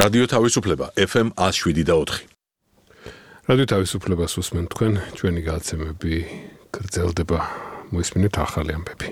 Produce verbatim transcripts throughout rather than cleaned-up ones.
რადიო თავისუფლება ეფ ემ one oh seven და four. რადიო თავისუფლებას უსმენთ თქვენ, ჩვენი გადაცემები გრძელდება, მოისმინეთ ახალი ამბები.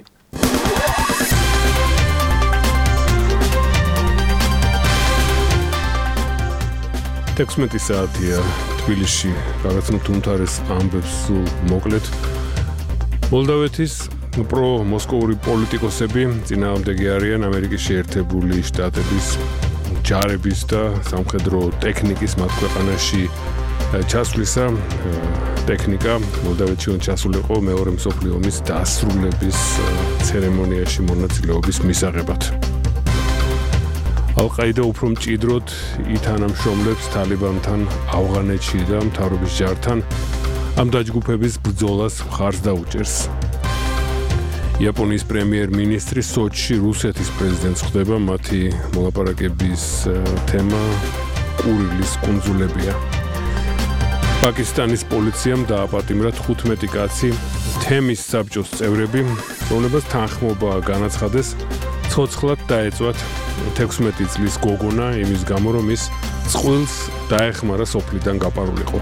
თექვსმეტი საათია თბილისში, გაგაცნობთ უმთავრეს ამბებს სულ მოკლედ. მოლდავეთის პრო-მოსკოვური პოლიტიკოსები წინააღმდეგი არიან ამერიკის შეერთებული შტატების ჯარების და სამხედრო ტექნიკის მათ ქვეყანაში ჩასვლისა. ტექნიკა მოლდავეთში უნდა ჩასულიყო მეორე მსოფლიო ომის დასრულების ცერემონიაში მონაწილეობის მისაღებად. ალ-ყაიდა უფრო მჭიდროდ ითანამშრომლებს თალიბანთან ავღანეთში და მთავრობის ჯართან ამ დაჯგუფების ბრძოლას მხარს დაუჭერს. იაპონიის პრემიერ-მინისტრი სოჩში რუსეთის პრეზიდენტს ხვდება, მათი მოლაპარაკების თემა კურილის კუნძულებია. პაკისტანის პოლიციამ დააპატიმრა თხუთმეტი კაცი, თემის საბჭოს წევრები, რომლებსაც თანხმობა განაცხადეს, ცოცხლად დაეწვათ თექვსმეტი წლის გოგონა იმის გამო, რომ ის წყვილს დაეხმარა სოფლიდან გაპარულიყო.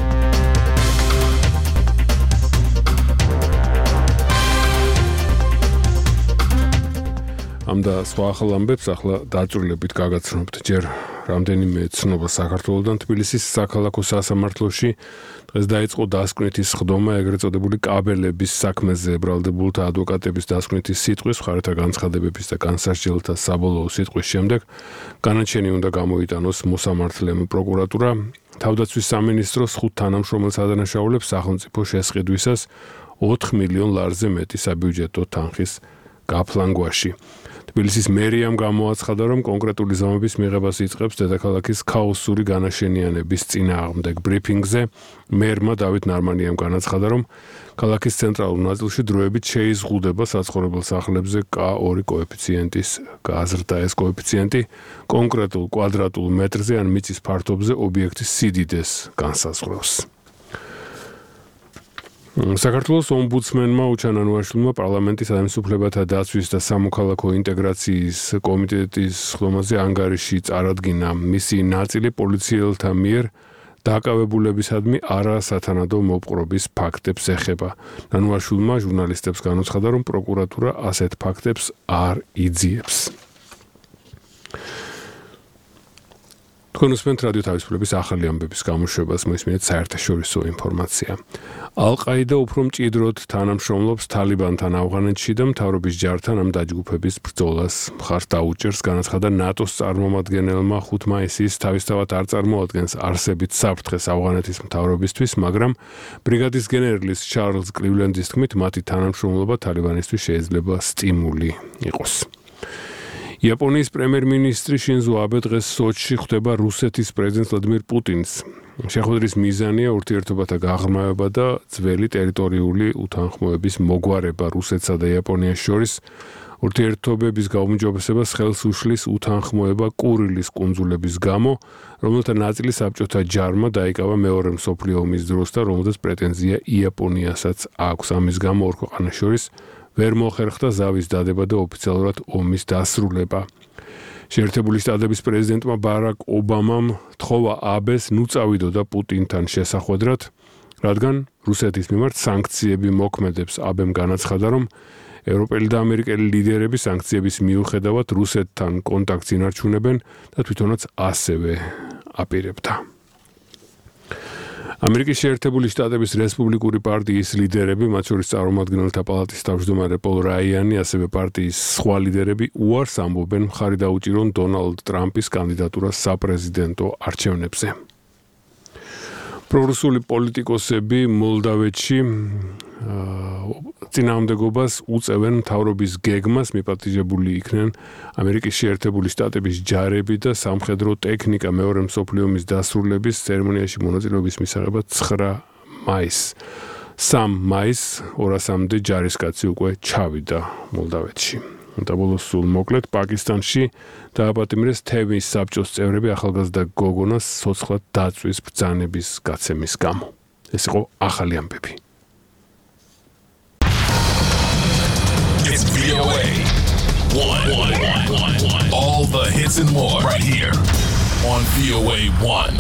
ამ და სხვა ახალ ამბებს ახლა დაწვრილებით გაგაცნობთ. ჯერ რამდენიმე ცნობა საქართველოდან. თბილისის საქალაქო სასამართლოში დღეს დაიწყო დასკვნითი სხდომა ეგრეთ წოდებული კაბელების საქმეზე ბრალდებულთა ადვოკატების დასკვნითი სიტყვის, მხარეთა განცხადებების და განსასჯელთა საბოლოო სიტყვის შემდეგ განაჩენი უნდა გამოიტანოს მოსამართლემ პროკურატურა. თავდაცვის სამინისტროს ხუთ თანამშრომელს ადანაშაულებს სახელმწიფო შესყიდვისას ოთხ მილიონ ლარზე მეტი საბიუჯეტო თანხის გაფლანგვაში. თბილისის მერიამ გამოაცხადა, რომ კონკრეტული ზომების მიღებას იწყებს დედაქალაქის ქაოსური განაშენიანების წინააღმდეგ. ბრიფინგზე მერმა დავით ნარმანიამ განაცხადა, რომ ქალაქის ცენტრალურ ნაწილში დროებით შეიზღუდება საცხოვრებელ სახლებზე კა ორი კოეფიციენტის გაზრდა. ეს კოეფიციენტი კონკრეტულ კვადრატულ მეტრზე ან მიწის ფართობზე ობიექტის სიდიდეს განსაზღვრავს. საქართველოს ომბუდსმენმა უჩან ანუაშვილმა პარლამენტის ადამიანის უფლებათა დაცვის და სამოქალაქო ინტეგრაციის კომიტეტის სხდომაზე ანგარიში წარადგინა. მისი ნაწილი პოლიციელთა მიერ დაკავებულებისადმი არასათანადო მოპყრობის ფაქტებს ეხება. ანუაშვილმა ჟურნალისტებს განუცხადა, რომ პროკურატურა ასეთ ფაქტებს არ იძიებს. თქვენ უსმენთ რადიო თავისუფლების ახალი ამბების გამოშვებას, მოისმინეთ საერთაშორისო ინფორმაცია. ალ-ყაიდა უფრო მჭიდროდ თანამშრომლობს თალიბანთან ავღანეთში და მთავრობის ჯართან ამ დაჯგუფების ბრძოლას მხარს დაუჭერს, განაცხადა ნატოს წარმომადგენელმა ხუთი მაისის თავისთავად არ წარმოადგენს არსებით საფრთხეს ავღანეთის მთავრობისთვის, მაგრამ ბრიგადის გენერლის ჩარლზ კლივლენდის თქმით, მათი თანამშრომლობა თალიბანისთვის შეიძლება სტიმული იყოს. იაპონიის პრემიერ-მინისტრი შინზო აბე დღეს სოჩში ხვდება რუსეთის პრეზიდენტ ვლადიმირ პუტინს. შეხვედრის მიზანია ურთიერთობათა გაღრმავება და ძველი ტერიტორიული უთანხმოების მოგვარება რუსეთსა და იაპონიას შორის. ურთიერთობების გაუმჯობესებას ხელს უშლის უთანხმოება კურილის კუნძულების გამო, რომელთა ნაწილი საბჭოთა ჯარმა დაიკავა მეორე მსოფლიო ომის დროს და რომელზეც პრეტენზია იაპონიასაც აქვს. ამის გამო ორ ქვეყანას შორის ვერ მოხერხდა ზავის დადება და ოფიციალურად ომის დასრულება. შეერთებული შტატების პრეზიდენტმა ბარაკ ობამამ თხოვა აბეს ნუ წავიდოდა პუტინთან შესახვედრად, რადგან რუსეთის მიმართ სანქციები მოქმედებს. აბემ განაცხადა, რომ ევროპელი და ამერიკელი ლიდერები სანქციების მიუხედავად რუსეთთან კონტაქტს ინარჩუნებენ და თვითონაც ასევე აპირებდა. ამერიკის შეერთებული შტატების რესპუბლიკური პარტიის ლიდერები, მათ შორის წარმომადგენელთა პალატის თავმჯდომარე პოლ რაიანი, ასევე პარტიის სხვა ლიდერები უარს ამბობენ მხარი დაუჭირონ დონალდ ტრამპის კანდიდატურას საპრეზიდენტო არჩევნებზე. პრორუსული პოლიტიკოსები მოლდავეთში წინააღმდეგობას უწევენ მთავრობის გეგმას, მიპატიჟებული იქნენ ამერიკის შეერთებული შტატების ჯარები და სამხედრო ტექნიკა მეორე მსოფლიო ომის დასრულების ცერემონიაში მონაწილეობის მისაღებად ცხრა მაისს. სამ მაისს ორასამდე ჯარისკაცი უკვე ჩავიდა მოლდავეთში. და ბოლოს სულ მოკლედ პაკისტანში დააპატიმრეს თემის საბჭოს წევრები ახალგაზრდა გოგონას ცოცხლად დაწვის ბრძანების გაცემის გამო. ეს იყო ახალი ამბები. It's V O A. One, one, one, one, one. All the hits and more right here on V O A one.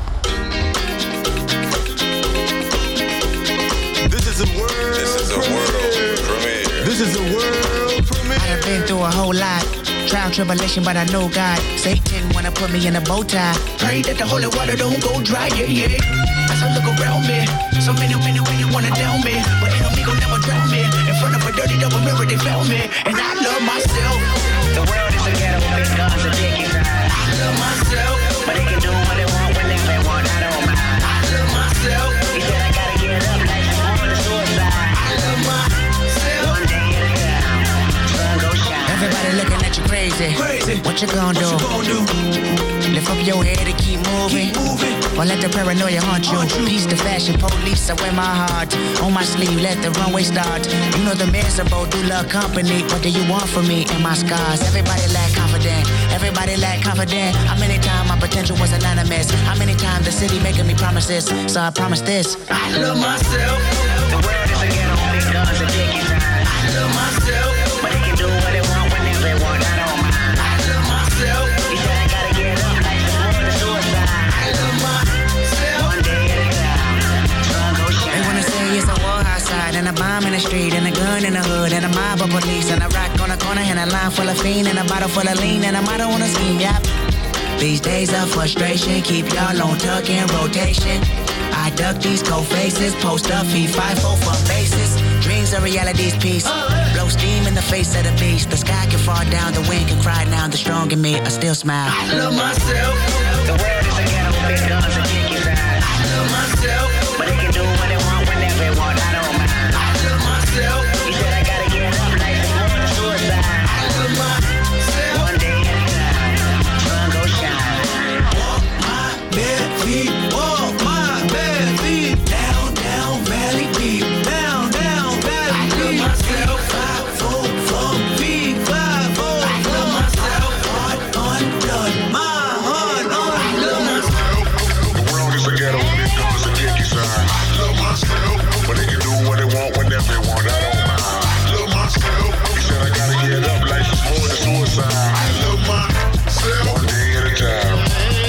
This is a world This is a world premiere. This is a world premiere. I done been through a whole lot. Trial, tribulation, but I know God. Satan wanna put me in a bow tie. Pray that the holy water don't go dry, yeah, yeah. As I look around me, so many, many, many wanna down me. But they don't gon' never drown me. In front of a dirty double mirror, they found me. And I love myself. The world is a ghetto with big guns and dick inside. I love myself. But they can do what they want whenever they want, I don't mind. I love myself. He said I gotta get up like it's more than suicide. I love myself. One day at a time, sun go shine. Everybody looking at you crazy. Crazy. What you gonna do? What you gonna do? Lift up your head and keep moving. Keep moving. Or let the paranoia haunt you. Peace the fashion police, I wear my heart on my sleeve, let the runway start. You know the miserable do love company. What do you want from me and my scars? Everybody lack confident. Everybody lack confident. How many times my potential was anonymous? How many times the city making me promises? So I promise this. I love myself. The world is a ghetto with big guns and dick inside. I love myself. But they can do what they want whenever they want, I don't mind. I love myself. He said I gotta get up like it's more than suicide. I love myself. One day at a time, sun go shine. They wanna say it's a war outside and a bomb in the street and a gun in the hood and a mob of police and a rock on the corner and a line full of fiend and a bottle full of lean and a motto on a scheme, yep. These days of frustration keep y'all on tuck in rotation. I duck these cold faces, post up, feed five, four for bases. Dreams are reality's piece. Blow steam in the face of the beast. The sky can fall down, the wind can cry now. The strong in me, I still smile. I love myself. The world is a ghetto with big guns and dick inside. I love myself. But they can do what they want whenever they want, I don't mind. I love myself. He said I gotta get up like it's more than suicide. I love myself. One day at a time, sun go shine. Walk my bare feet. Walk my bare feet. Down, down, valley peak. Down, down, valley peak. I love myself. Five, four, four, feet. Five, four, I love myself. Heart undone. My heart undone. I love myself. The world is a ghetto with big guns and dick inside. I love myself. But they can do what they want whenever they want, I don't mind. I love myself. He said I gotta get up like it's more than suicide. I love myself. One day at a time.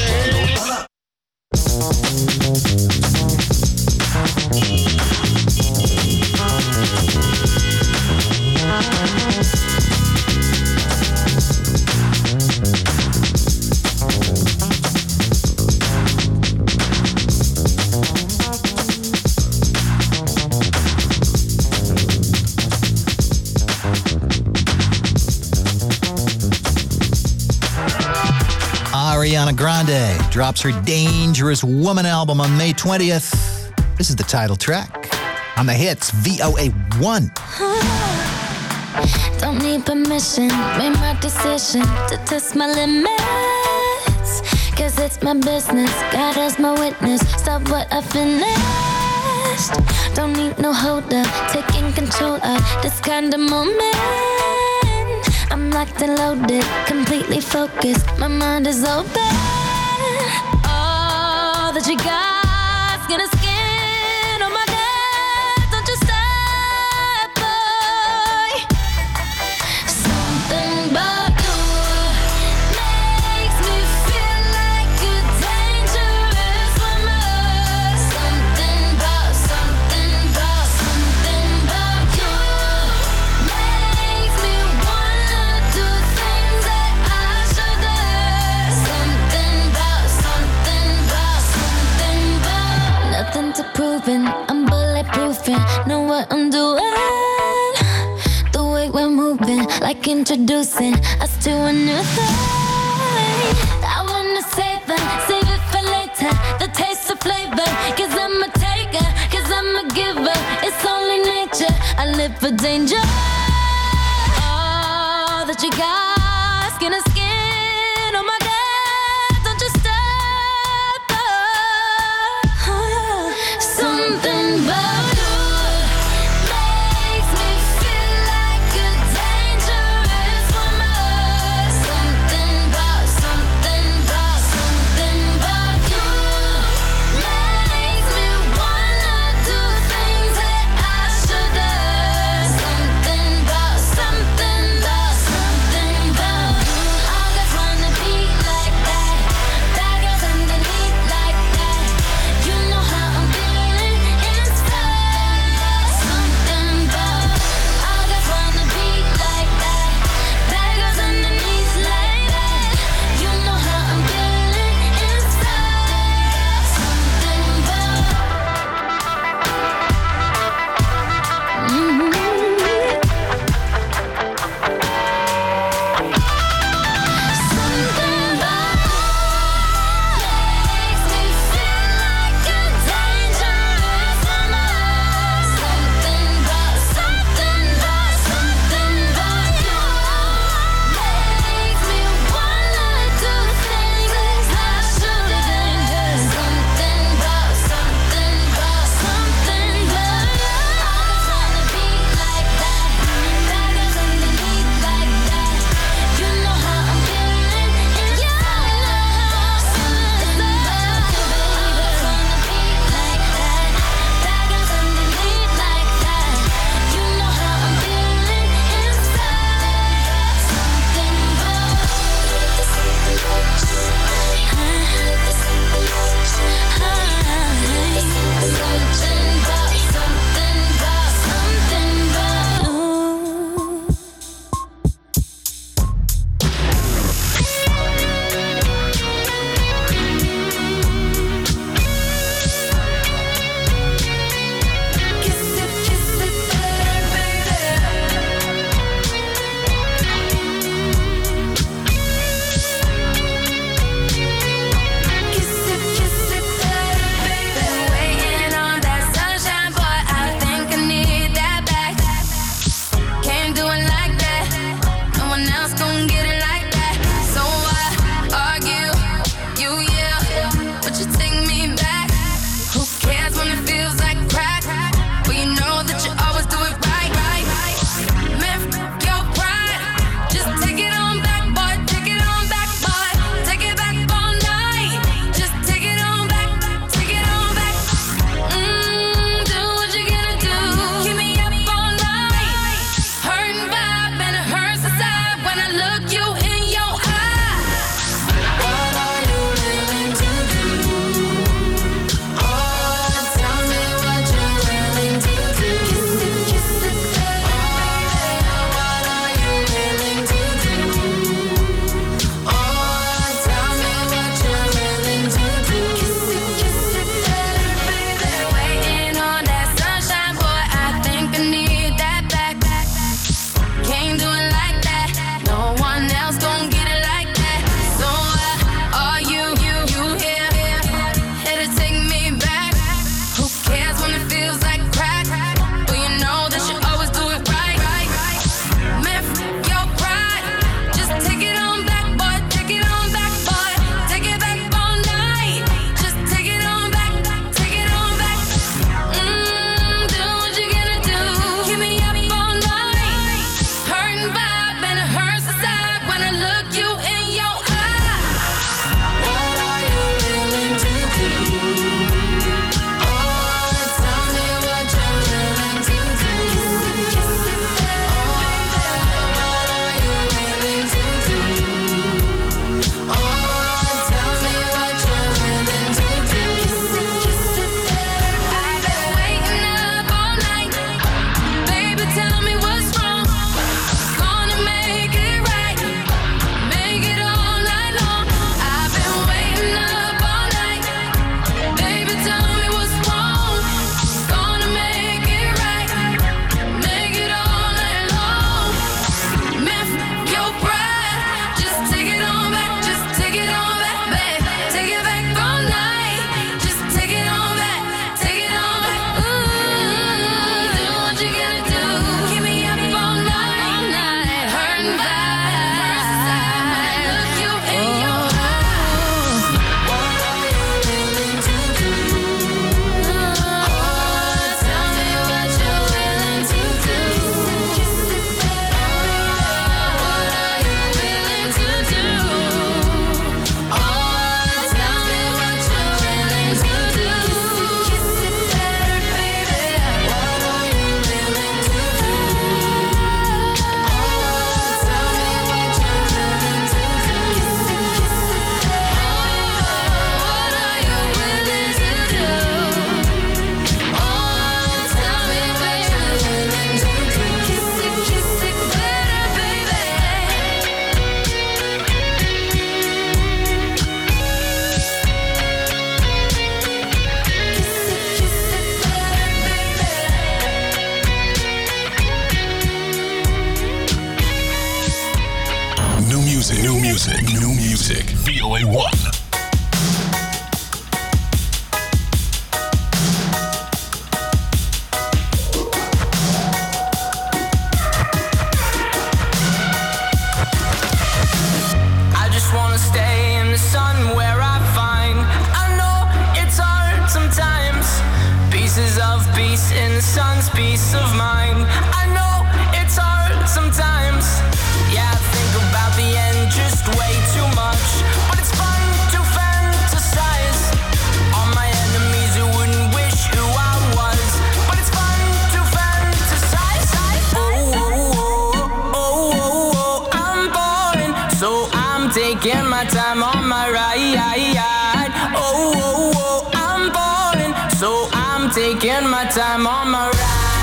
Ariana Grande drops her Dangerous Woman album on May twentieth. This is the title track on the hits V O A one. Don't need permission, made my decision to test my limits. Cause it's my business, God as my witness. Stop what I finished. Don't need no holder, taking control of this kind of moment. I'm locked and loaded, completely focused. My mind is open. All that you got's gonna skin on my neck. Don't you stop, boy. Something about you makes me feel like a dangerous woman. Something about, something about, something about you makes me wanna do things that I shouldn't. Something about, something about, something about. Nothing to proving, I'm bulletproofing. Know what I'm doing. The way we're moving, like introducing us to a new thing. I wanna save it, save it for later. The taste of flavor, cause I'm a taker, cause I'm a giver. It's only nature, I live for danger. All that you got, skin to skin on my neck. Don't you stop, oh. Something about you makes me feel like a dangerous woman. Something about, something about, something about you makes me wanna do things that I shouldn't. Something about, something about, something music, new music, new music. V O A one. I just wanna stay in the sun where I find. I know it's hard sometimes. Pieces of peace in the sun's peace of mind. I know it's hard sometimes. Yeah, I think about the end just way too much. But it's fun to fantasize. All my enemies who wouldn't wish who I was. But it's fun to fantasize. Oh, oh, oh, oh, oh, oh, I'm boring. So I'm taking my time on my ride. Oh, oh, oh, I'm boring. So I'm taking my time on my ride.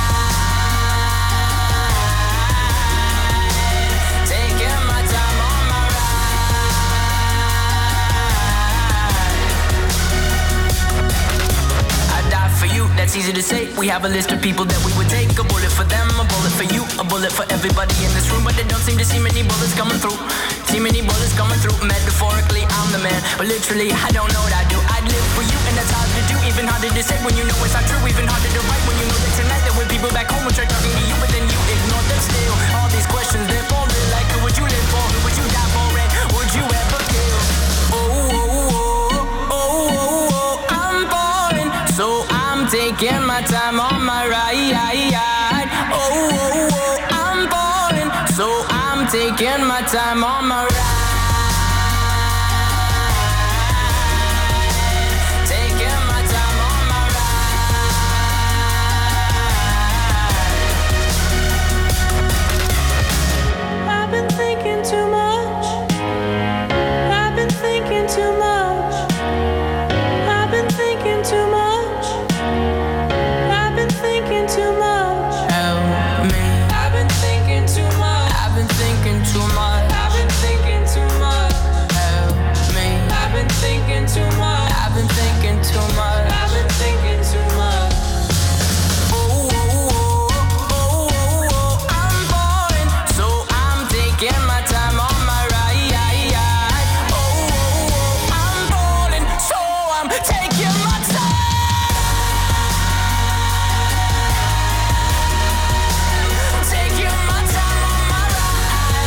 Taking my time on my ride. I die for you, that's easy to say. We have a list of people that we would take. A bullet for them, a bullet for you, a bullet for everybody in this room. But they don't seem to see many bullets coming through. See many bullets coming through. Metaphorically, I'm the man, but literally, I don't know what I do. I'd live for you, and that's hard to do. Even harder to say when you know it's not true. Even harder to write when you know that tonight there were people back home who tried talking to you, but then you ignore them still. All these questions, they're falling like who would you live for? Who would you die for? And would you ever kill? Oh, oh, oh, oh, oh, oh, I'm boring. So I'm taking my time on my ride. Oh, oh, oh, I'm boring. So I'm taking my time on my ride. Taking my time on my ride. I've been thinking too much. I've been thinking too much. I've been thinking too much. I've been thinking too much. Help me. I've been thinking too much. I've been thinking too much. I've been thinking too much. Help me. I've been thinking too much. I've been thinking too much. I've been thinking too much. Oh, oh, oh, oh, oh, oh, I'm boring. So I'm taking my time on my ride. Oh, oh, oh, I'm boring. So I'm taking my time. Taking my time on my ride.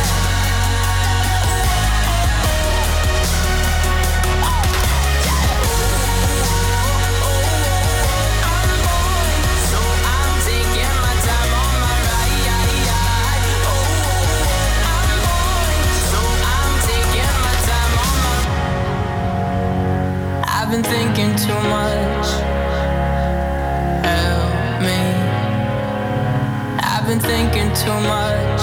So I'm taking my time on my ride. Oh, I'm boring. So I'm taking my time on my. I've been thinking too much. Help me. I've been thinking too much.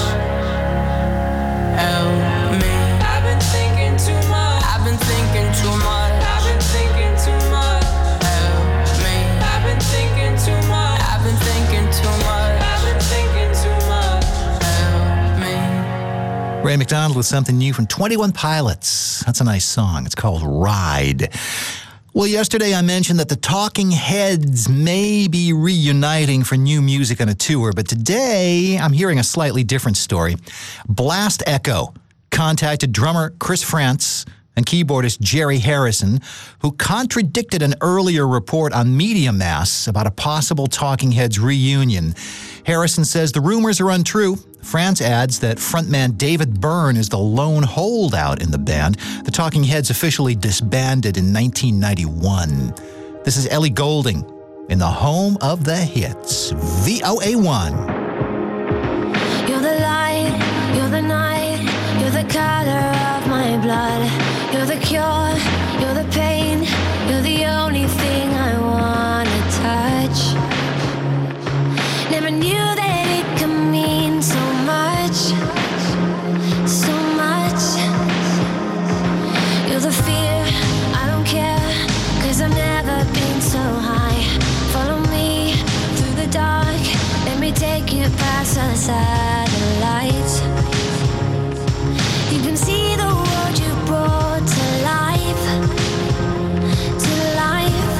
Help me. I've been thinking too much. I've been thinking too much. I've been thinking too much. Help me. I've been thinking too much. I've been thinking too much. I've been thinking too much. Help me. Ray McDonald with something new from twenty-one Pilots. That's a nice song. It's called Ride. Well, yesterday I mentioned that the Talking Heads may be reuniting for new music on a tour, but today I'm hearing a slightly different story. Blast Echo contacted drummer Chris France and keyboardist Jerry Harrison, who contradicted an earlier report on Media Mass about a possible Talking Heads reunion. Harrison says the rumors are untrue. France adds that frontman David Byrne is the lone holdout in the band. The Talking Heads officially disbanded in nineteen ninety-one. This is Ellie Goulding in the home of the hits, V O A one. You're the light, you're the night, you're the color of my blood. You're the cure, you're the pain, you're the only thing I wanna touch. Never knew that it could mean so much, so much. You're the fear, I don't care, 'cause I've never been so high. Follow me through the dark, let me take you past the satellites. You can see the world you brought to life, to life.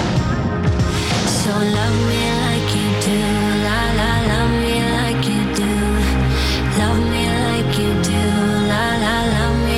So love me like you do, la la, love me like you do. Love me like you do, la la, love me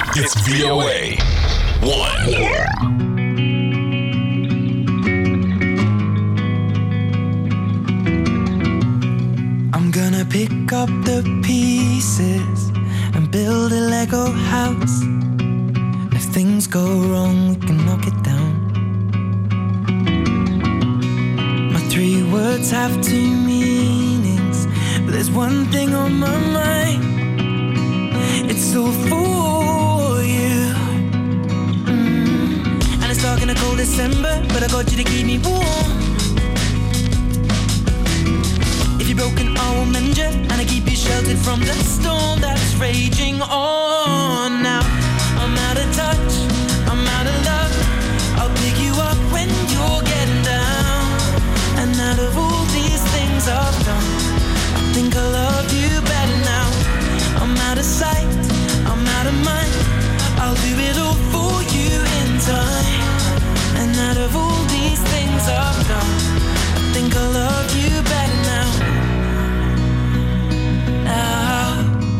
It's V O A one. I'm gonna pick up the pieces and build a Lego house. If things go wrong, we can knock it down. My three words have two meanings, but there's one thing on my mind. It's all for you. Mm. And it's dark in a cold December, but I got you to keep me warm. If you're broken, I will mend you, and I keep you sheltered from the storm that's raging on. Now I'm out of touch, I'm out of love. I'll pick you up when you're getting down. And out of all these things I've done, I think I love you better now. I'm out of sight, I'm out of mind. I'll do it all for you in time. And out of all these things I've done, I think I love you better now. Now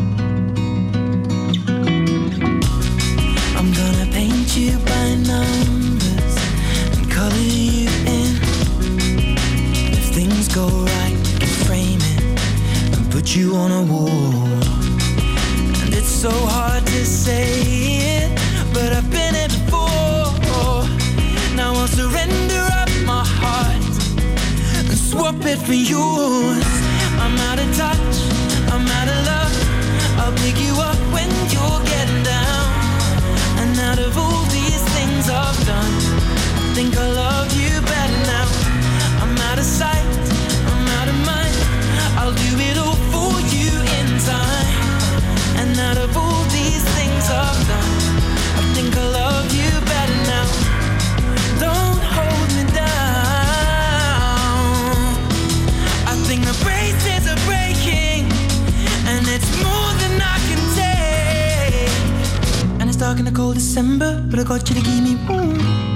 I'm gonna paint you by numbers and color you in. If things go right, we can frame it and put you on a wall. And it's so hard to say it, but I've been it before. Now I'll surrender up my heart and swap it for yours. I'm out of touch, I'm out of love. I'll pick you up when you're getting down. And out of all these things I've done, I think I love you better now. I'm out of sight, I'm out of mind. I'll do it all for you in time. And out of all these things I've done, I think I love you better now. Don't hold me down. I think the braces are breaking, and it's more than I can take. And it's dark in the cold December, but I got you to keep me warm.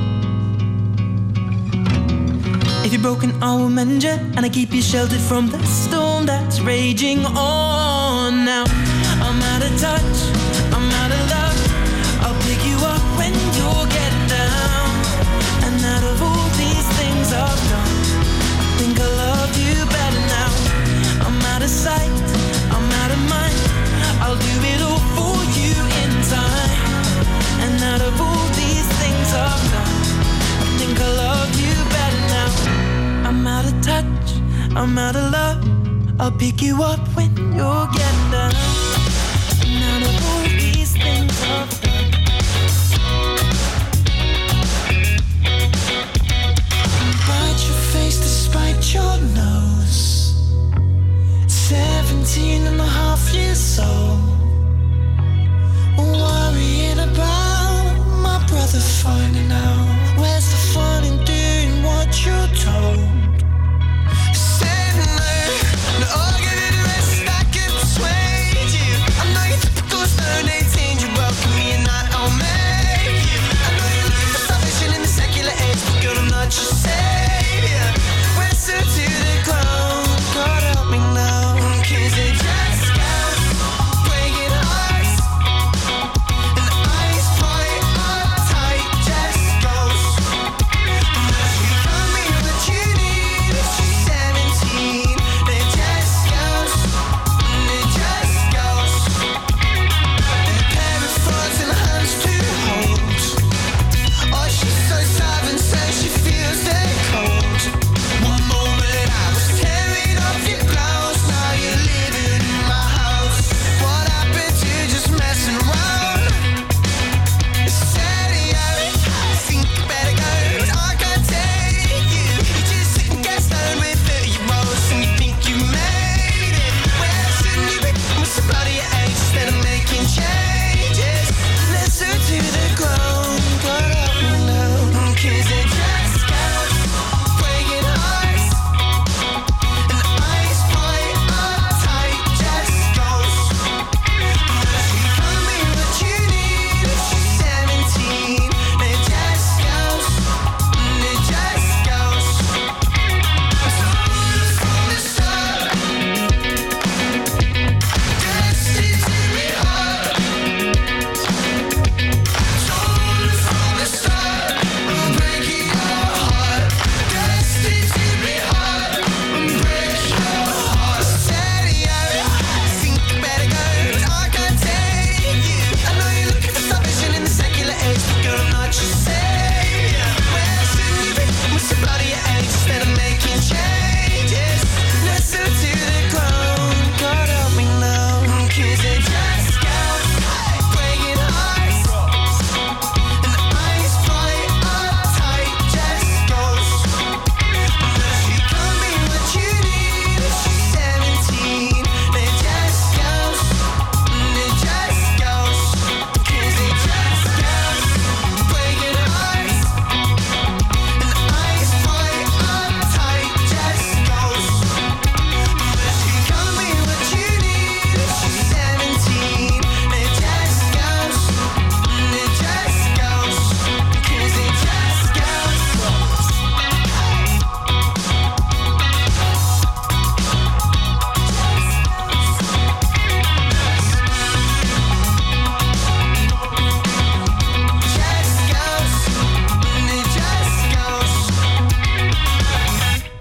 If you're broken, I will mend you, and I keep you sheltered from the storm that's raging on. Now I'm out of touch, I'm out of love. I'll pick you up when you're getting down. And out of all these things I've done, I think I love you better now. I'm out of sight, I'm out of mind. I'll do it all for you in time. And out of all these things I've done, I think I love you better now. I'm out of touch, I'm out of love. I'll pick you up when you're getting down. And out of all these things I've done, hide your face despite your nose. Seventeen and a half years old, worrying about my brother finding out. Where's the fun in doing what you're told? Sitting there, no, I'll give you the rest. I can persuade you. I'm not your typical stern eighteen. You welcome me and I, I'll make you. I know you're looking for salvation in the secular age, but girl, I'm not your savior. Wrestle to the ground, God help me now. 'Cause it just got breaking hearts, and the eyes point up tight. Just go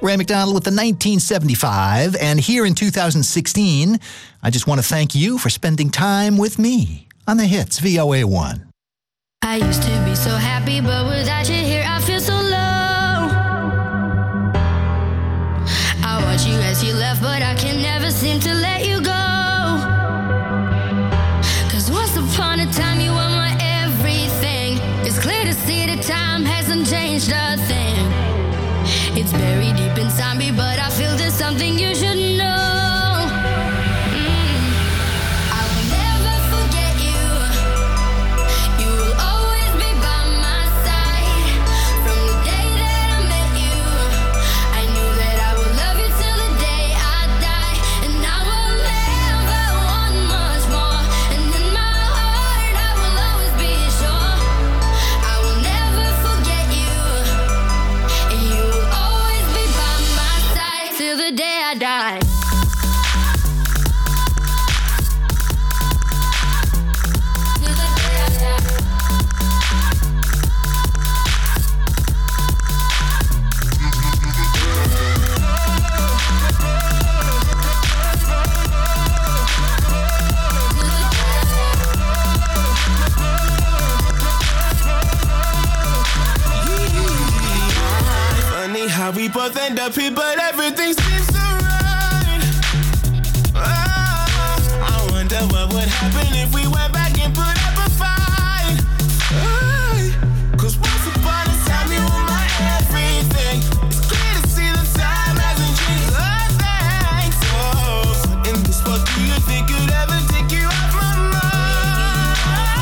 Ray McDonald with the nineteen seventy-five. And here in two thousand sixteen, I just want to thank you for spending time with me on the hits, V O A one. I used to be so happy, but without you here, I feel so low. I watch you as you left, but I can never seem to let you go. Cause once upon a time, you were my everything. It's clear to see that time hasn't changed a thing. It's buried deep inside me, but I feel there's something you should know. How we both end up here, but everything seems so right. Oh, I wonder what would happen if we went back and put up a fight. Oh, Cause once upon a time you were my everything. It's clear to see the time hasn't changed a thing. So, in this world, do you think you'd ever take you off my mind?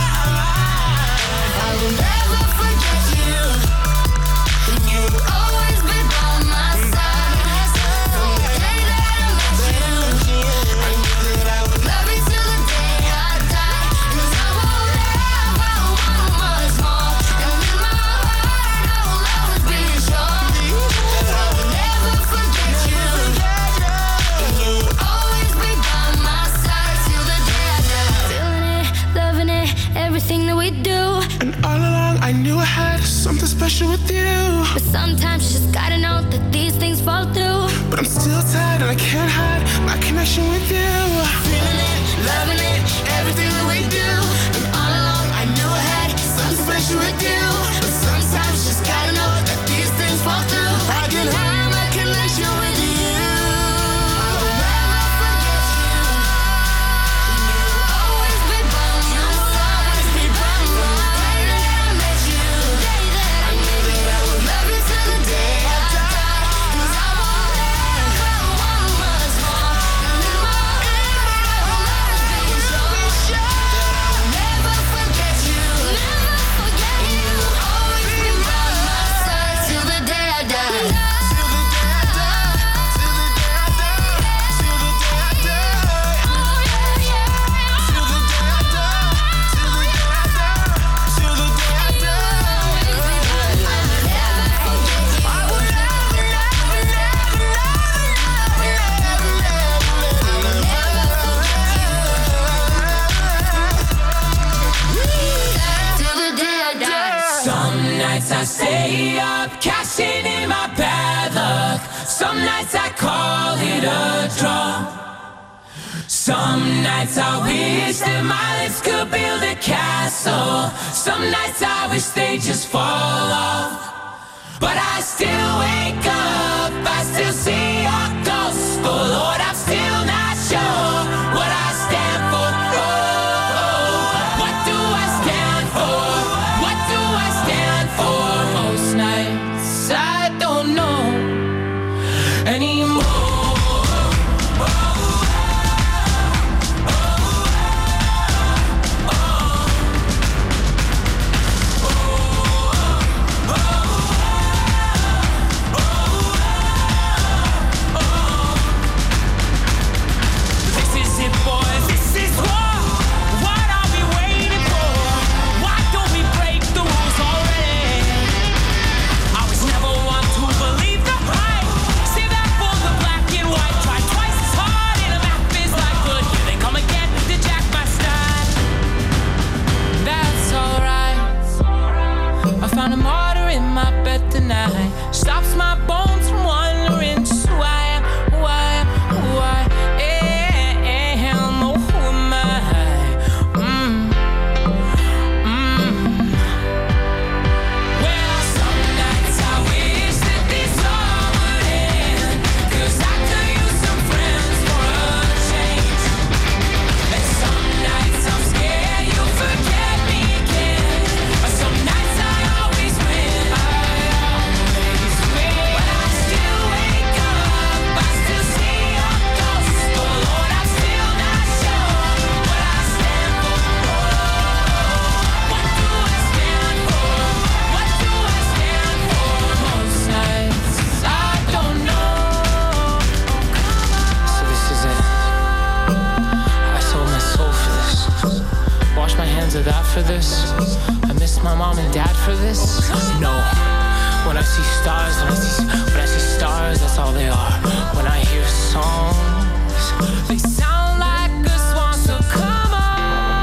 I will never forget you. You will always be by my side. From the day that I met you, I knew that I would love you till the day I die. Cause I will never want much more. And in my heart I will always be sure that I will never forget you. And you will always be by my side till the day I die. Feeling it, loving it, everything that we do. And all along I knew I had something special with you. But sometimes you just gotta know that these things fall through. But I'm still tired and I can't hide my connection with you. Feeling it, loving it, everything that we do. And all along I knew I had something special with you. But sometimes you just gotta know that these things fall through. I can hide my connection with you. I will never forget you. And you will always be by my side. Always be by my From the day that I met you, the day that I knew that I would love you till the day I die. Cause I will never want much more. And in my heart I will always be sure that I will never forget you. Never forget you. You will always be by my side till the day I die. Till the day I die. Till the day I die. Till the day I die. Oh yeah, yeah. Till the day I die. Till the day I die. Till the day I die. I will never, never, never, never, never, Till the day I die. Some nights I stay up, cashing in my bad luck. Some nights I call it a draw. Some nights I wish that my lips could build a castle. Some nights I wish they just fall off. But I still wake up, I still see your ghost. Oh Lord, I'm still not sure what I stand for. Oh, oh, what do I stand for? What do I stand for? Most nights I don't know anymore. This is it, boys. This is war. What are we waiting for? Why don't we break the rules already? I was never one to believe the hype. Save that for the black and white. Try twice as hard and a math is like good. Here they come again to jack my style. That's alright. I found a martyr in my bed tonight. Stops my bones from wandering I miss my mom and dad for this? No. When I see stars, when I see, when I see stars, that's all they are. When I hear songs, they sound like a swan, so come on.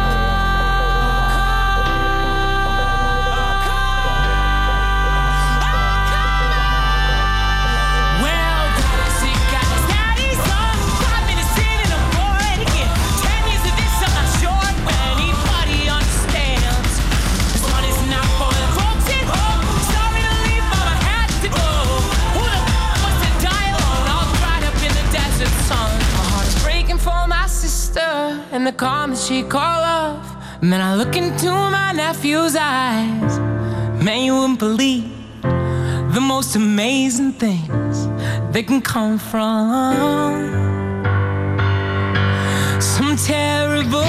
Well, daddy's sick, guys, daddy's on. Five minutes in and I'm bored again. Ten years of this, I'm not sure when anybody understands. This one is not for the folks at home. Sorry to leave, but I had to go. Who the f*** wants to die alone? All dried up in the desert sun. My heart is breaking for my sister and the calm that she call love. Man, I look into my nephew's eyes. Man, you wouldn't believe the most amazing things that can come from some terrible.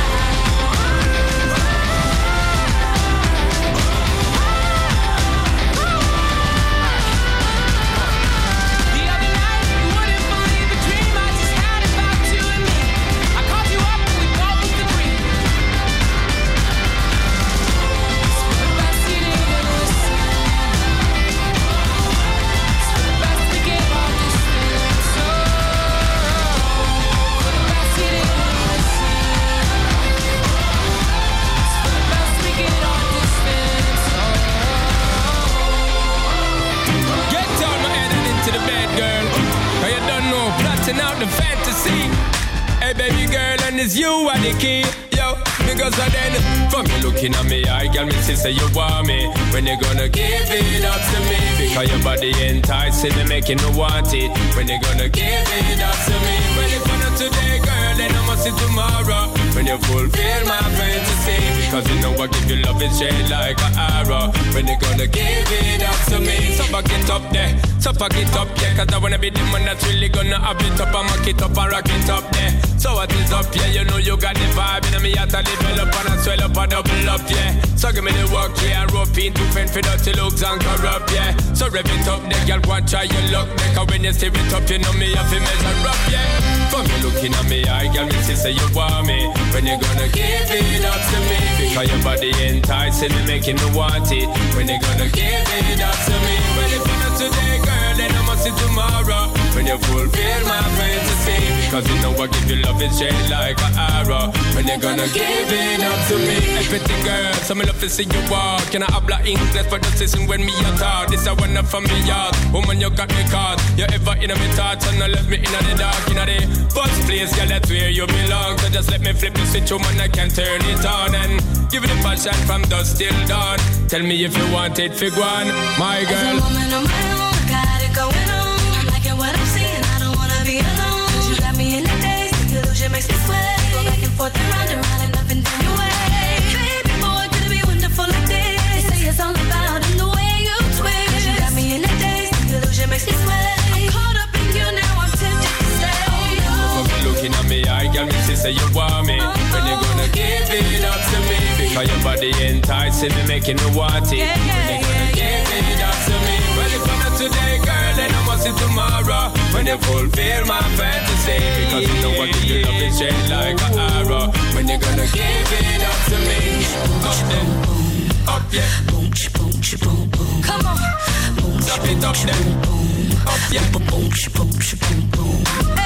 Out the fantasy. Hey baby girl, and it's you are the key. Yo, because of then from you looking at me, I girl, me see say you want me. When you gonna give it up to me? Because your body enticing me, making me want it. When you gonna give it up to me? Well, if not today, girl, then I must see tomorrow. When you fulfill my fantasy, because you know I give you love, it's shade like an arrow. When you gonna give it up to me? So fuck it up there, so fuck it up, yeah. Cause I wanna be the one that's really gonna have it up and mock it up and rock it up there. So what is up, yeah, you know you got the vibe. And me out to develop and I swell up and double up, yeah. So give me the work, yeah, and rope in to fend for dirty looks and corrupt, yeah. So rev it up, there, girl, go and try your luck, there. Cause when you steer it up, you know me have to measure up, yeah. For me looking at me, I girl, me see say you want me. When you gonna give it up to me? Because your body enticing me, making me want it. When you gonna give it up to me? Well, if not today, girl, then I must see tomorrow. When you fulfill my fantasy, because you know I give you love, it's shade like an arrow. When you gonna give it up to me? Everything, girl, so me love to see you walk. Can I habla English for the season when me a talk? This a one up from me yard. Woman, you got me caught. You ever in my thoughts and I left me in the dark. In the first place, girl, that's where you belong. So just let me flip the switch, woman, I can turn it on. And give it a passion from dusk till dawn. Tell me if you want it, fig one, my girl. As a woman on my own, I got it going on. I'm liking what I'm seeing, I don't wanna be alone. You got me in the days, the illusion makes me sweat. Go back and forth and round and round and up and down your way. Baby boy, could it be wonderful like this? They say it's all about in the way you twist. You got me in the days, the illusion makes me sweat. I'm caught up in you now, I'm tempted to stay. Oh, For me looking at me, I girl, me see say you want me. When you gonna give it up to me? Because your body enticing me, making me want it. When you gonna give it up to me? Well, if I'm not today, girl, then I must see tomorrow. When you fulfill my fantasy, because you know I give you love, it's shade like an arrow. When you gonna give it up to me? Up then, up yeah. boom, boom, boom, boom. Come on, stop it up then, up yeah. Boom, boom, boom, boom.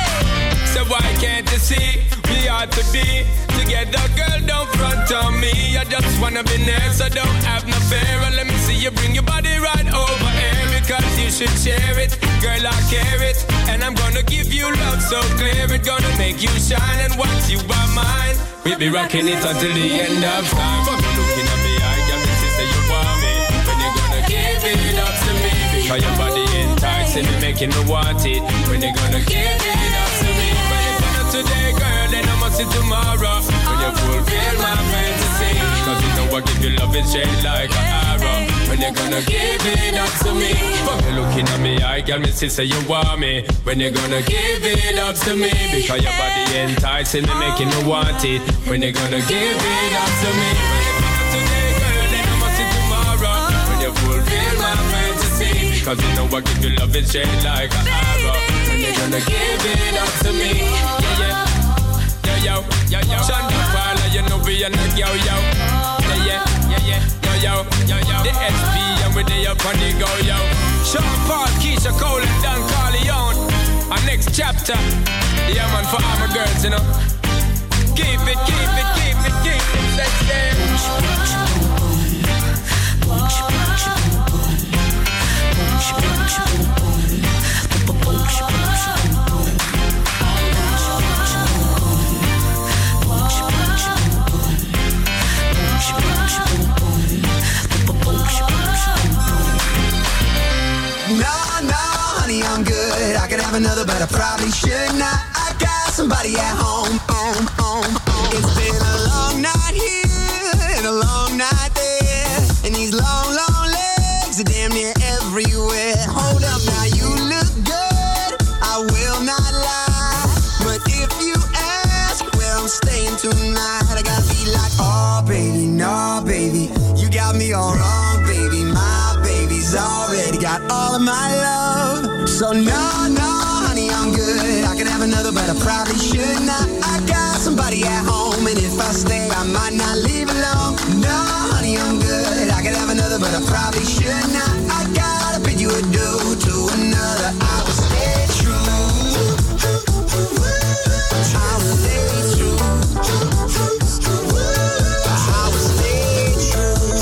So why can't you see we ought to be together, girl? Don't front on me. I just wanna be next, so don't have no fear. And let me see you bring your body right over here, because you should share it, girl. I care it, and I'm gonna give you love so clear. It's gonna make you shine, and once you are mine, we'll be rocking it until the end of time. For me looking at me, I got me sister, you want me. When you gonna give it up to me? Because your body enticing me, making me want it. When you gonna give it up to me? Today, girl, then I must see tomorrow. When you fulfill my fantasy, because you know I give you love, it's shade like an arrow. When you gonna give it up to me? But you looking at me, I girl, me see say you want me. When you gonna give it up to me? Because your body enticing me, making me want it. When you gonna give it up to me? When you come today, girl, then I must see tomorrow. When you fulfill my fantasy, because you know I give you love, it's shade like an arrow. When you gonna give it up to me? Yeah, yeah. Yo, yo, yo, yo. Shonda Paula, you know we are not yo, yo. Yeah, yeah, yeah. yo. The S P and we day up on the go, yo. Sean Paul, Keisha Cole and Don Corleone. Our next chapter, yeah man, for all my girls, you know. Keep it, keep it, keep it, keep it, let's say. No, no, honey, I'm good. I could have another, but I probably should not. I got somebody at home. home, home, home. It's been a long night here and a long night there, and these long, long legs are damn near everywhere. Hold up, now you look good. I will not lie, but if you ask where I'm staying tonight, I gotta be like, oh baby, no baby, you got me all wrong, baby. My baby's already got all of my love. So no, no, honey, I'm good. I could have another, but I probably should not. I got somebody at home, and if I stay, I might not leave alone. No, honey, I'm good. I could have another, but I probably should not. I gotta bid you adieu to another. I will stay true. I will stay true. I will stay true.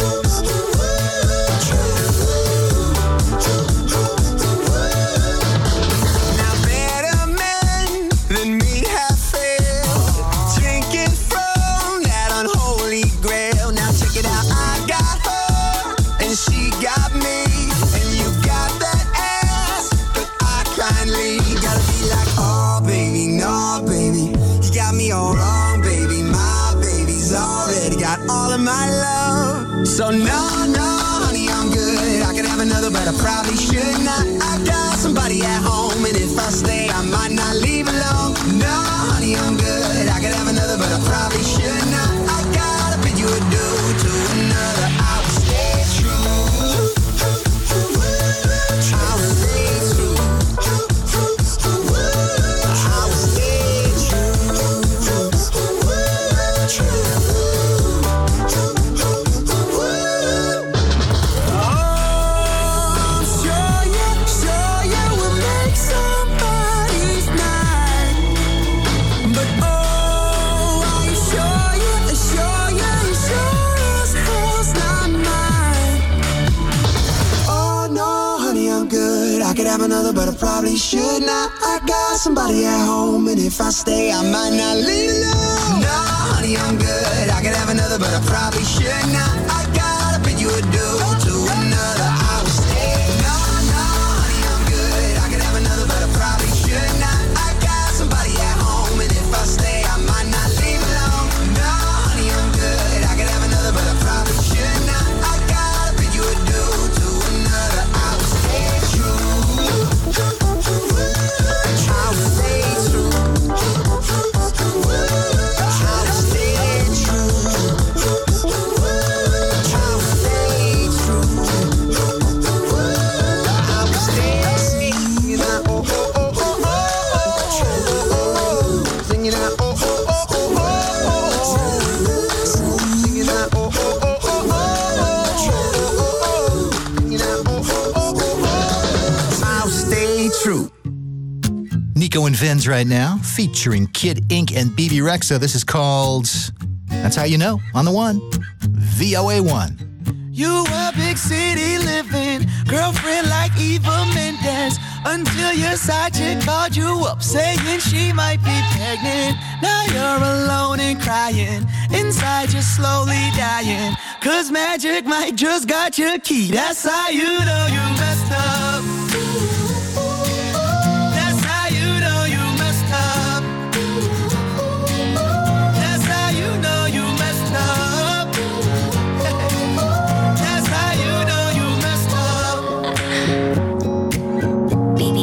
Now better men than me have failed, drinking from that unholy grail. Now check it out, I got her and she got me, and you got that ass, but I kindly gotta be like, oh baby, no baby, you got me all wrong, baby. My baby's already got all of my love. So no, no, honey, I'm good. I could have another, but I probably should not. I got somebody at home, and if I stay, I might not leave alone. No, honey, I'm good. I could have another, but I probably should not. I gotta bid you adieu to another. I will stay true. I will stay true. I will stay Oh, sure you, sure you will make somebody's night. But oh, I'm sure you, sure you, sure as hell's not mine. Oh no, honey, I'm good. I could have another, but I probably should not. I got somebody at home, and if I stay, I might not leave alone. No, honey, I'm good. I could have another, but I probably should not. I gotta bid you adieu to another. I will stay. No, no, honey, I'm good. I could have another, but I probably should not. I got somebody at home, and if I stay, I might not leave alone. No, honey, I'm good. I could have another, but I probably should not. I gotta bid you adieu to another. I will stay true. I will stay true. I will stay true. I will stay true. I will stay singing out, oh, oh, oh, oh, oh, oh, singing out, oh, oh, oh, oh, oh, singing out, oh, oh, oh, oh, oh, singing out, oh, oh, oh, oh, I'll stay true. Nico and Vinz right now, featuring Kid Ink and B B Rexa. This is called That's How You Know on the One, V O A one. You were big city living, girlfriend like Eva Mendes, until your side chick called you up saying she might be pregnant. Now you're alone and crying, inside you're slowly dying, cause magic might just got your key. That's how you know you messed up. That's how you know you messed up. That's how you know you messed up. That's how you know you messed up. Baby.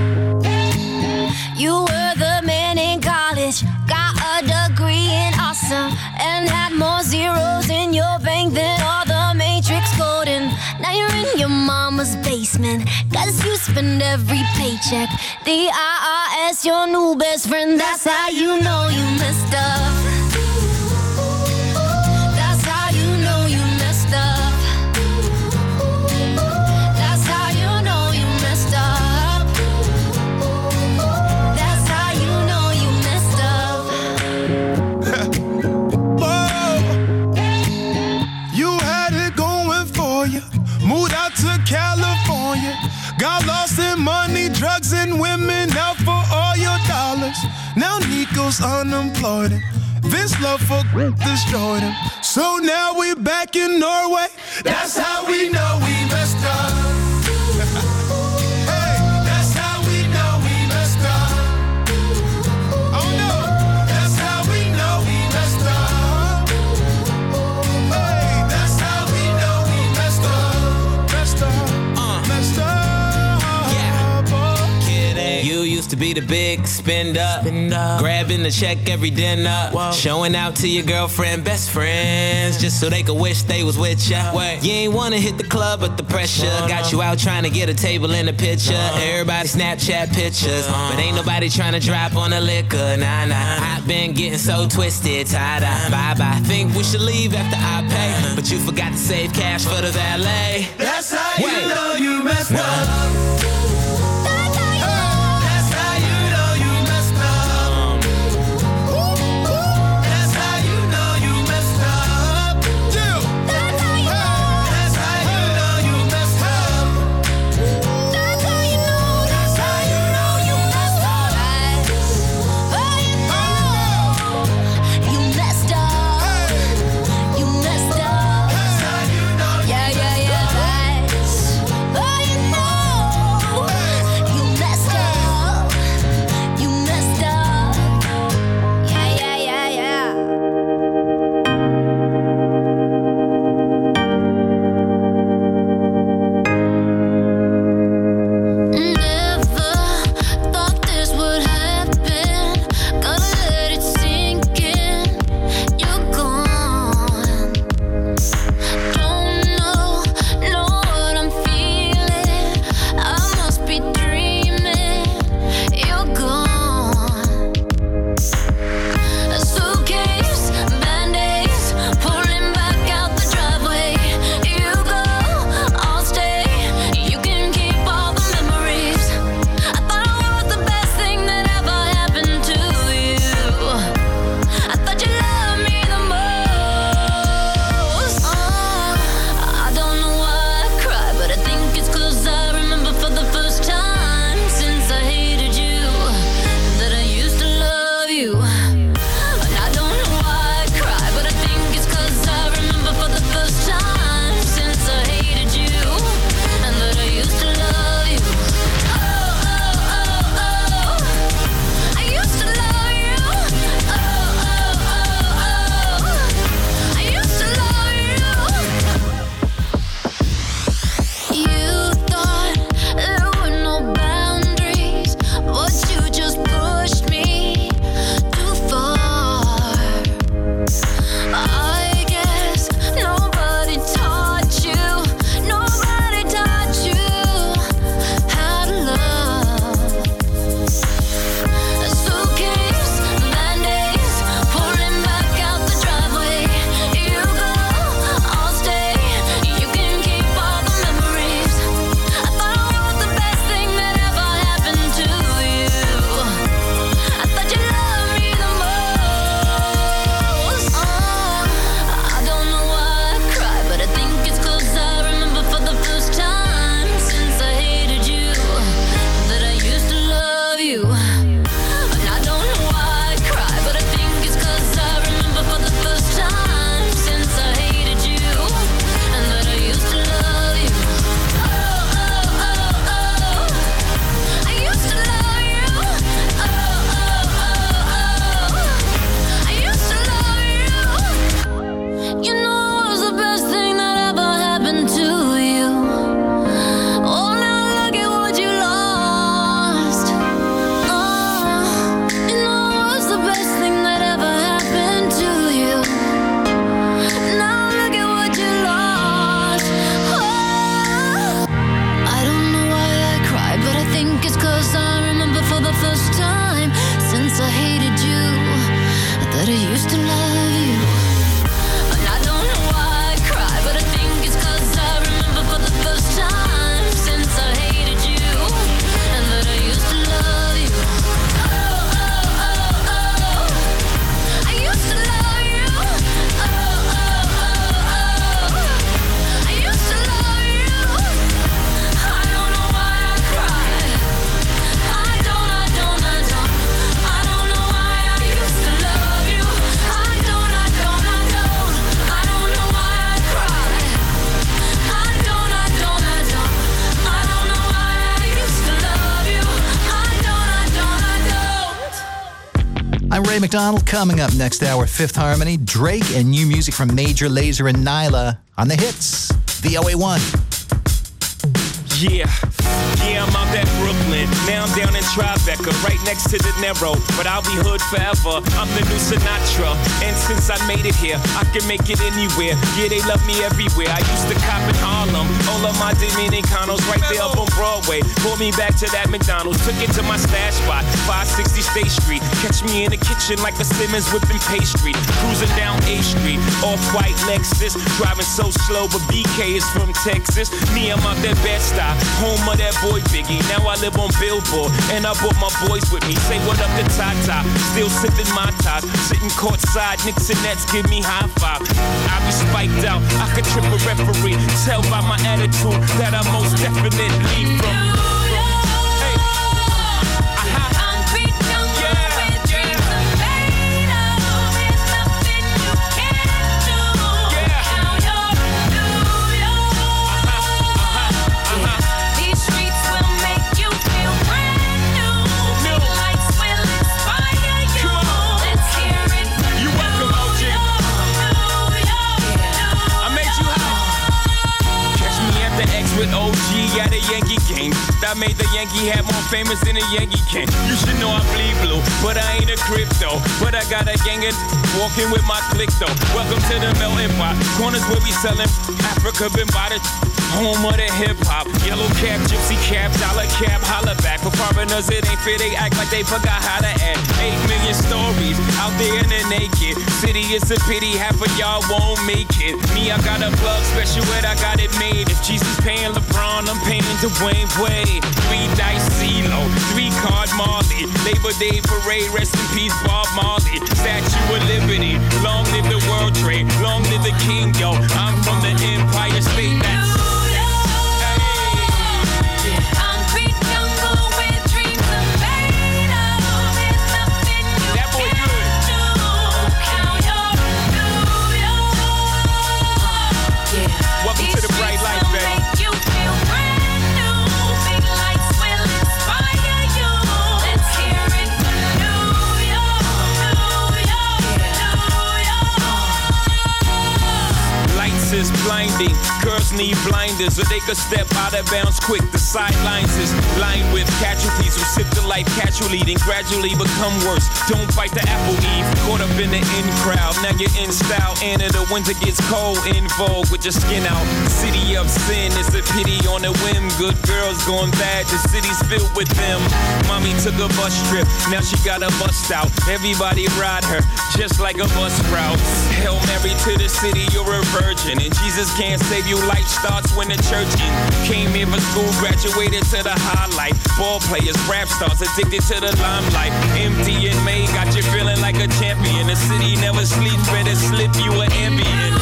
You were the man in college, got a degree in awesome, and had more zeros in your bank than all the Matrix coding. Now you're in your mama's basement, cause you spend every paycheck. The I R S, your new best friend. That's how you know you messed up. That's how you know you messed drugs and women out for all your dollars. Now Nico's unemployed and Vince love for destroyed him. So now we're back in Norway. That's how we know we messed up. Hey, that's how we know we messed up. Oh no, that's how we know we messed up. Hey, that's how we know we messed up. Messed up, uh. messed up. You used to be the big spender, grabbing the check every dinner, Whoa. Showing out to your girlfriend, best friends, just so they could wish they was with ya. Wait. You ain't wanna hit the club, but the pressure got you out trying to get a table in the picture. Everybody Snapchat pictures, but ain't nobody trying to drop on the liquor. Nah, nah, I've been getting so twisted, tied up. Bye bye. Think we should leave after I pay, but you forgot to save cash for the valet. That's how Wait. you know you messed Nah. up. Yeah, yeah, yeah, that's oh, you know. Ray McDonald coming up next hour, Fifth Harmony. Drake and new music from Major Lazer and Nyla on the hits. V O A one. Yeah, yeah, I'm out at Brooklyn. Now I'm down in Tribeca, right next to the Narrow. But I'll be hood forever. I'm the new Sinatra. And since I made it here, I can make it anywhere. Yeah, they love me everywhere. I used to cop in Harlem. All of my Dominicanos right there up on Broadway. Pulled me back to that McDonald's. Took it to my stash spot, five sixty State Street. Catch me in the kitchen like a Simmons whipping pastry. Cruising down A Street, off-white Lexus. Driving so slow, but B K is from Texas. Me, I'm out that Bed-Stuy, home of that boy Biggie. Now I live on Billboard, and I brought my boys with me. Say what up to Tata, still sipping my ties. Sitting courtside, Knicks and Nets give me high five. I be spiked out, I could trip a referee. Tell by my attitude that I most definitely from. With O G at a Yankee game, I made the Yankee hat more famous than a Yankee can. You should know I bleed blue, but I ain't a crypto. But I got a gang of walking with my click though. Welcome to the melting pot. Corners where we selling Africa been by the home of the hip hop. Yellow cap, gypsy cap, dollar cap, holla back. For foreigners it ain't fair, they act like they forgot how to act. Eight million stories out there in the naked city. It's a pity half of y'all won't make it. Me, I got a plug special where I got it made. If Jesus paying LeBron, I'm paying Dwayne Wade. Three dice CeeLo, three card Marley. Labor Day parade, rest in peace Bob Marley. Statue of Liberty, long live the World Trade, long live the King, yo. I'm from the Empire State. That's is blinding. Girls need blinders, or they could step out of bounds quick. The sidelines is lined with casualties who sip the life casually, then gradually become worse. Don't bite the apple eve. Caught up in the in crowd, now you're in style. And in the winter gets cold, in vogue with your skin out. City of sin, it's a pity on a whim. Good girls going bad, the city's filled with them. Mommy took a bus trip, now she got a bust out. Everybody ride her, just like a bus route. Hail Mary to the city, you're a virgin. And Jesus can't save you, life starts when the church in. Came here for school, graduated to the highlight. Ball players, rap stars, addicted to the limelight. Empty and May got you feeling like a champion. The city never sleeps, better slip you an ambient.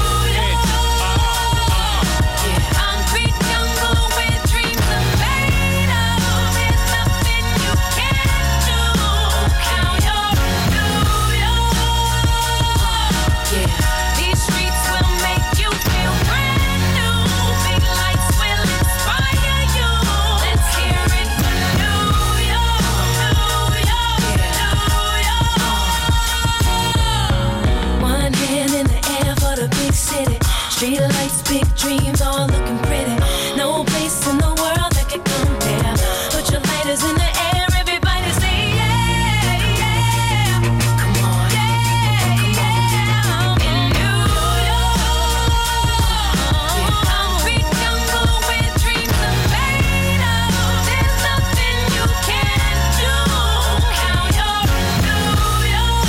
Street lights, big dreams, all looking pretty. No place in the world that could compare. Put your lighters in the air, everybody say yeah, yeah. Come on, yeah, yeah. In New York, concrete jungle where dreams are made of. There's nothing you can't do. Count your New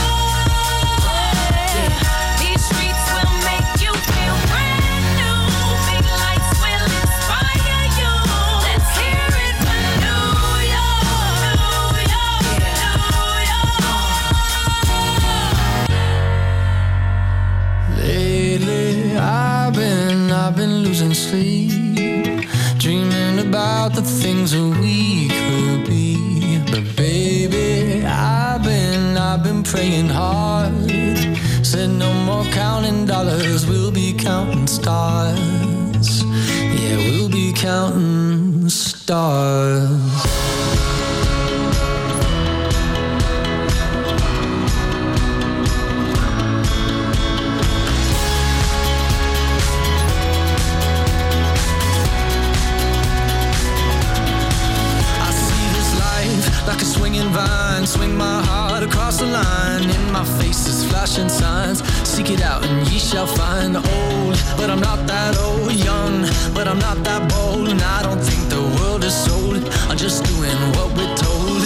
York. These streets will make you feel brand. I've been losing sleep, dreaming about the things that we could be. But baby, I've been, I've been praying hard. Said no more counting dollars, we'll be counting stars. Yeah, we'll be counting stars. ancient signs. Seek it out and ye shall find. Old, but I'm not that old. Young, but I'm not that bold. And I don't think the world is sold. I'm just doing what we're told.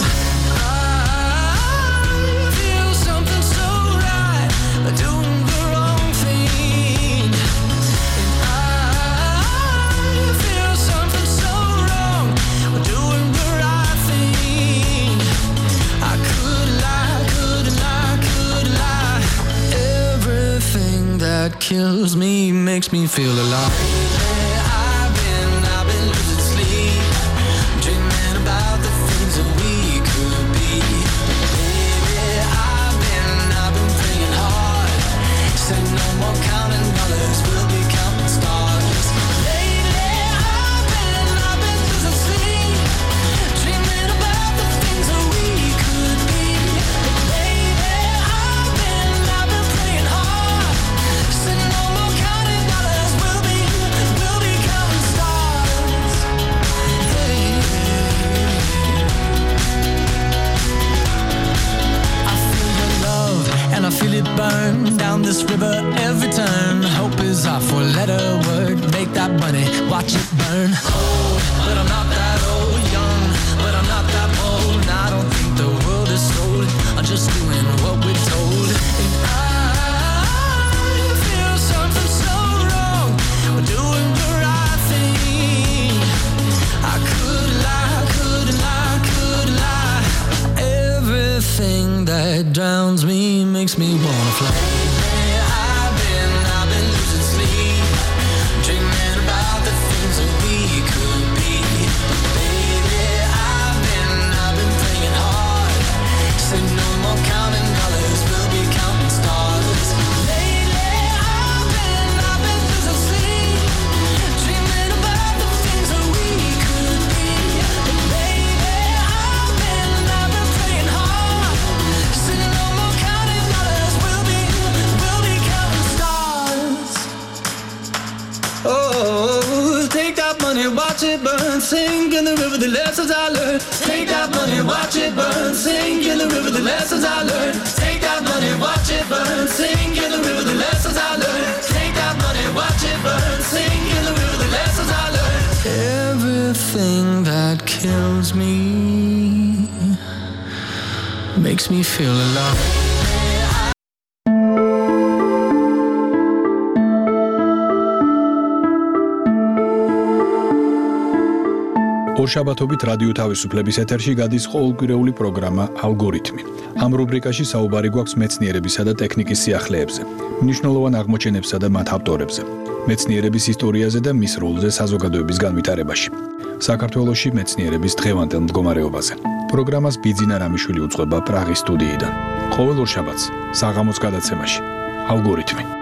I feel something so right, but doing the wrong thing. And I feel something so wrong, but doing the right thing. I could lie, could lie, could lie. Everything that kills me makes me feel alive. I've been, I've been losing sleep, dreaming about the things that we could be. Baby, I've been, I've been praying hard. Said no more counting dollars, we'll be counting stars. Lately, I've been, I've been losing sleep, dreaming about the things that we could be. Baby, I've been, I've been praying hard. Said no more counting dollars, we'll be, we'll be counting stars. Hey. I feel your love and I feel it burn down this river every turn. Hope is our four-letter word. Make that money, watch it burn. Old, but I'm not that old. Young, but I'm not that bold. And I don't think the world is sold. I'm just doing what we're told. And I feel something so wrong. We're doing the right thing. I could lie, could lie, could lie. Everything that drowns me makes me wanna fly. I've been, I've been losing sleep, dreaming about the things that we could be. Baby, I've been, I've been praying hard. Said no more counting dollars, we'll be counting stars. Lately, I've been, I've been losing sleep, dreaming about the things that we could be. Baby, I've been, I've been praying hard. Said no more counting dollars, we'll be, we'll be counting stars. Oh, take that money, watch it burn, sink in the river, the lessons I learned. Take that money, watch it burn, sink in the river, the lessons I learned. Take that money, watch it burn, sink in the river, the lessons I learned. Take that money, watch it burn, sink in the river, the lessons I learned. Everything that kills me makes me feel alive. ორშაბათობით რადიო თავისუფლების ეთერში გადის ყოველკვირეული პროგრამა ალგორითმი. ამ რუბრიკაში საუბარი გვაქვს მეცნიერებისა და ტექნიკის სიახლეებზე, მნიშვნელოვან აღმოჩენებსა და მათ ავტორებზე, მეცნიერების ისტორიაზე და მის როლზე საზოგადოების განვითარებაში. საქართველოში მეცნიერების დღევანდელ მდგომარეობაზე. პროგრამას ბიძინა რამიშვილი უძღვება პრაღის სტუდიიდან. ყოველ ორშაბათს საღამოს გადაცემაში ალგორითმი.